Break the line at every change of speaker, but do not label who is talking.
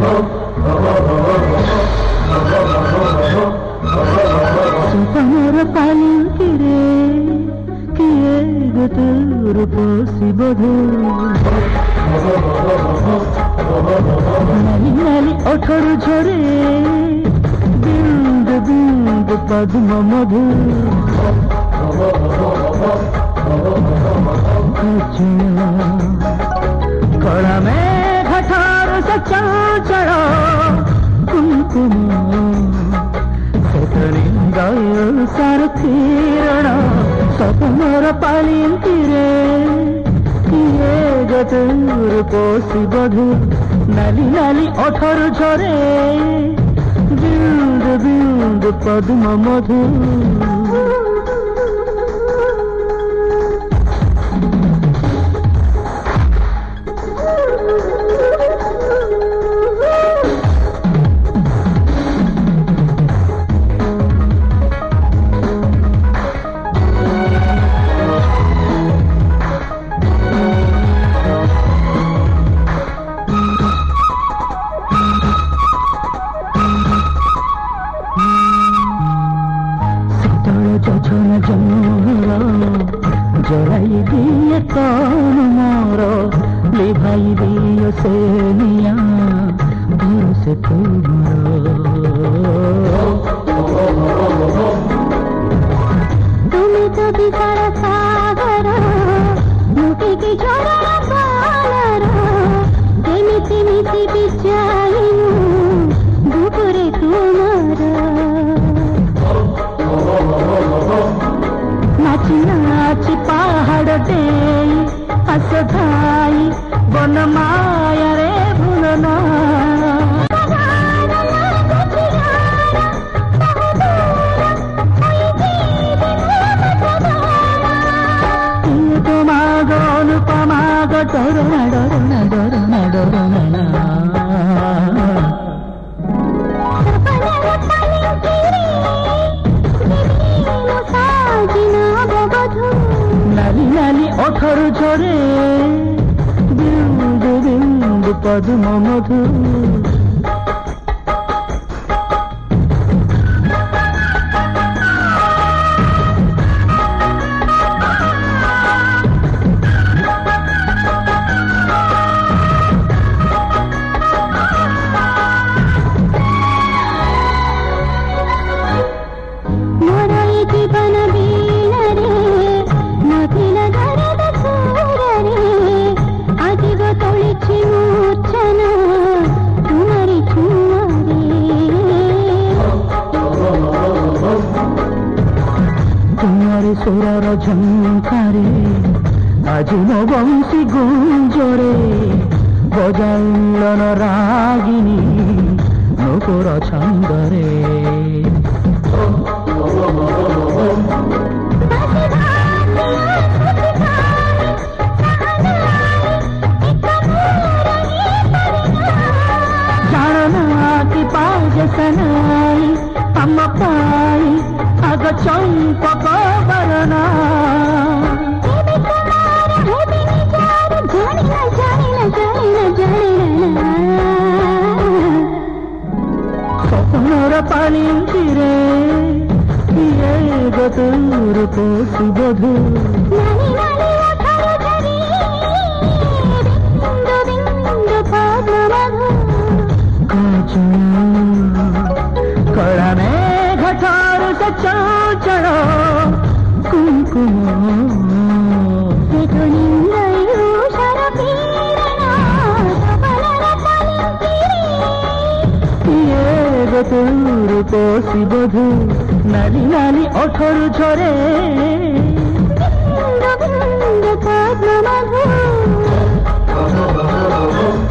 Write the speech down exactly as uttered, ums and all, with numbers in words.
सुपनर पालिंकी रे किए गोतोर पोसी बधू नाली नाली ओठर झरे बिंद बिंद पद्म मधु कड़ा में घटार से चंचल कुमकुम गाय सार किरण सपनर पालिंकी रे किए गोतोर पोसी बधू नाली नाली ओठर झरे बिंद बिंद पद्म मधु जलाई दिए कौन मोर लिभाई दियो से निया दूर से तुम्हें तो विशाल सागर मुठी की झरा बालर जेमिति मिति बिचाइनु दुपुरे तुमर नाची नाची पहाड़ दे हस धाई बन माया रे भुलना तुमाग अनुपमाग डरना डरना डरना डरना नाली नाली ओठर झरे बिंद बिंद पद्म मधु सुरर झंकारे आज मो बंशी गुंजरे बजाइलन रागिनी नुपुर छंदरे जानना की पाज सनाई हम पाई अग चंपक बरना सपनर पालिंकी रे किए गोतोर पोसी बधू कड़ा में घटार से चंचल कुमकुम गोतोर पोसी बधू नाली नाली ओठर झरे पद्म मधु